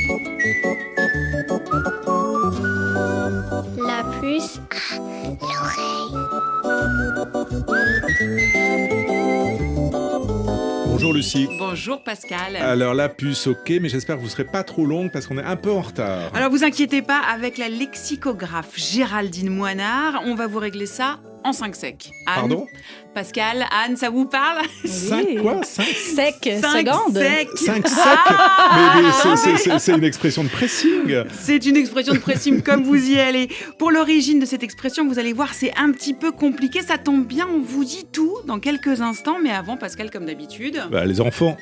La puce à l'oreille. Bonjour Lucie. Bonjour Pascal. Alors la puce, ok, mais j'espère que vous ne serez pas trop longue parce qu'on est un peu en retard. Alors vous inquiétez pas, avec la lexicographe Géraldine Moinard, on va vous régler ça en 5 secs. Anne, Pardon ? Pascal, Anne, ça vous parle? 5 quoi 5 Sec, 5 secondes. secs. 5 secs Ah, Mais c'est une expression de pressing. C'est une expression de pressing comme vous y allez. Pour l'origine de cette expression, vous allez voir, c'est un petit peu compliqué. Ça tombe bien, on vous dit tout dans quelques instants. Mais avant, Pascal, comme d'habitude... Bah, les enfants.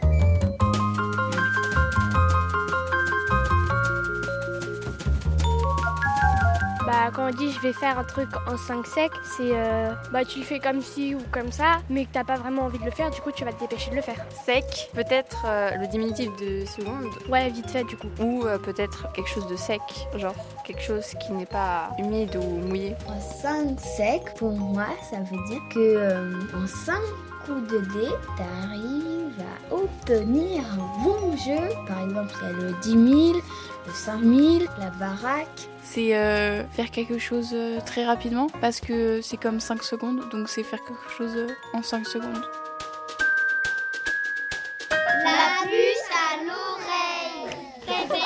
Quand on dit je vais faire un truc en 5 secs, c'est tu le fais comme ci ou comme ça, mais que t'as pas vraiment envie de le faire, du coup tu vas te dépêcher de le faire. Sec, peut-être le diminutif de seconde. Ouais, vite fait du coup. Ou peut-être quelque chose de sec, genre quelque chose qui n'est pas humide ou mouillé. En 5 secs, pour moi, ça veut dire que en 5 coups de dés, t'arrives à obtenir un bon jeu. Par exemple, il y a le 10 000, le 5 000, la baraque. C'est faire quelque chose très rapidement parce que c'est comme 5 secondes, donc c'est faire quelque chose en 5 secondes. La puce à l'oreille.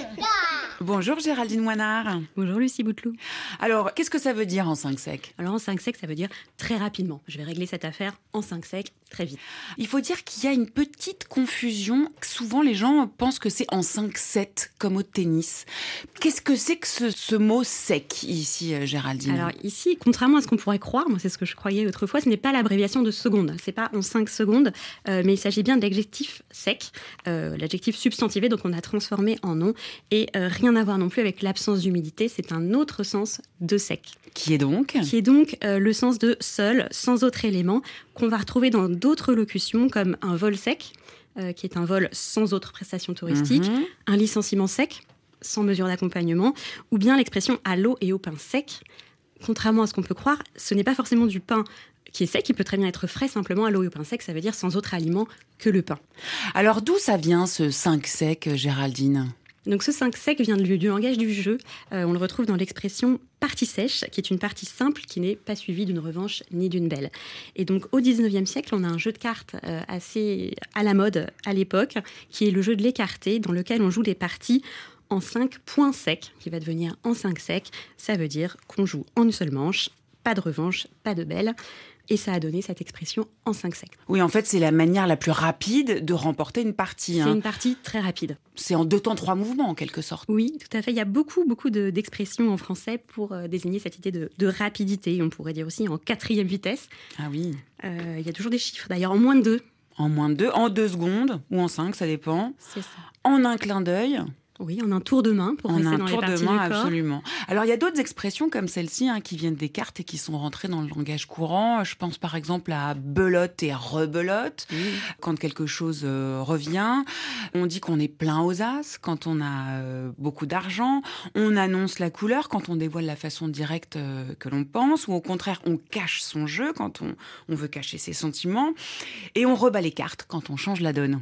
Bonjour Géraldine Moinard. Bonjour Lucie Bouteloup. Alors, qu'est-ce que ça veut dire en 5 secs? Alors en 5 secs, ça veut dire très rapidement. Je vais régler cette affaire en 5 secs, très vite. Il faut dire qu'il y a une petite confusion. Souvent, les gens pensent que c'est en 5-7, comme au tennis. Qu'est-ce que c'est que ce mot sec, ici, Géraldine? Alors ici, contrairement à ce qu'on pourrait croire, moi c'est ce que je croyais autrefois, ce n'est pas l'abréviation de seconde. C'est pas en 5 secondes, mais il s'agit bien de l'adjectif sec, l'adjectif substantivé, donc on a transformé en nom, et rien à voir non plus avec l'absence d'humidité, c'est un autre sens de sec. Qui est donc le sens de seul, sans autre élément, qu'on va retrouver dans d'autres locutions comme un vol sec, qui est un vol sans autre prestation touristique, un licenciement sec, sans mesure d'accompagnement, ou bien l'expression à l'eau et au pain sec. Contrairement à ce qu'on peut croire, ce n'est pas forcément du pain qui est sec, il peut très bien être frais, simplement à l'eau et au pain sec, ça veut dire sans autre aliment que le pain. Alors d'où ça vient ce 5 sec, Géraldine? Donc ce 5 sec vient du langage du jeu. On le retrouve dans l'expression partie sèche, qui est une partie simple qui n'est pas suivie d'une revanche ni d'une belle. Et donc au 19e siècle, on a un jeu de cartes assez à la mode à l'époque, qui est le jeu de l'écarté, dans lequel on joue des parties en 5 points secs, qui va devenir en 5 secs. Ça veut dire qu'on joue en une seule manche, pas de revanche, pas de belle. Et ça a donné cette expression en 5 secs. Oui, en fait, c'est la manière la plus rapide de remporter une partie. C'est une partie très rapide. C'est en 2 temps 3 mouvements, en quelque sorte. Oui, tout à fait. Il y a beaucoup d'expressions en français pour désigner cette idée de rapidité. On pourrait dire aussi en 4e vitesse. Ah oui. Il y a toujours des chiffres, d'ailleurs, en moins de 2. En moins de 2, en 2 secondes, ou en 5, ça dépend. C'est ça. En un clin d'œil. Oui, en un tour de main pour rester dans les parties du corps. En un tour de main, absolument. Alors, il y a d'autres expressions comme celle-ci qui viennent des cartes et qui sont rentrées dans le langage courant. Je pense par exemple à belote et rebelote. Oui. Quand quelque chose revient, on dit qu'on est plein aux as quand on a beaucoup d'argent. On annonce la couleur quand on dévoile la façon directe que l'on pense. Ou au contraire, on cache son jeu quand on veut cacher ses sentiments. Et on rebat les cartes quand on change la donne.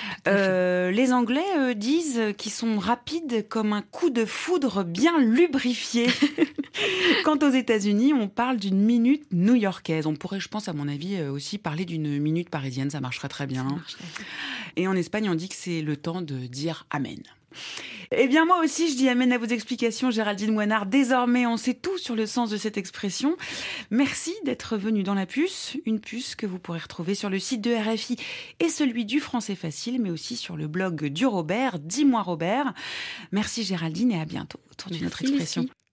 Les Anglais disent qu'ils sont rapides comme un coup de foudre bien lubrifié. Quant aux États-Unis, on parle d'une minute new-yorkaise. On pourrait, je pense, à mon avis, aussi parler d'une minute parisienne. Ça marcherait très bien. Et en Espagne, on dit que c'est le temps de dire amen. Eh bien, moi aussi, je dis amen à vos explications, Géraldine Moinard. Désormais, on sait tout sur le sens de cette expression. Merci d'être venue dans la puce. Une puce que vous pourrez retrouver sur le site de RFI et celui du Français Facile, mais aussi sur le blog du Robert, Dis-moi Robert. Merci Géraldine et à bientôt autour d'une autre expression. Lucie.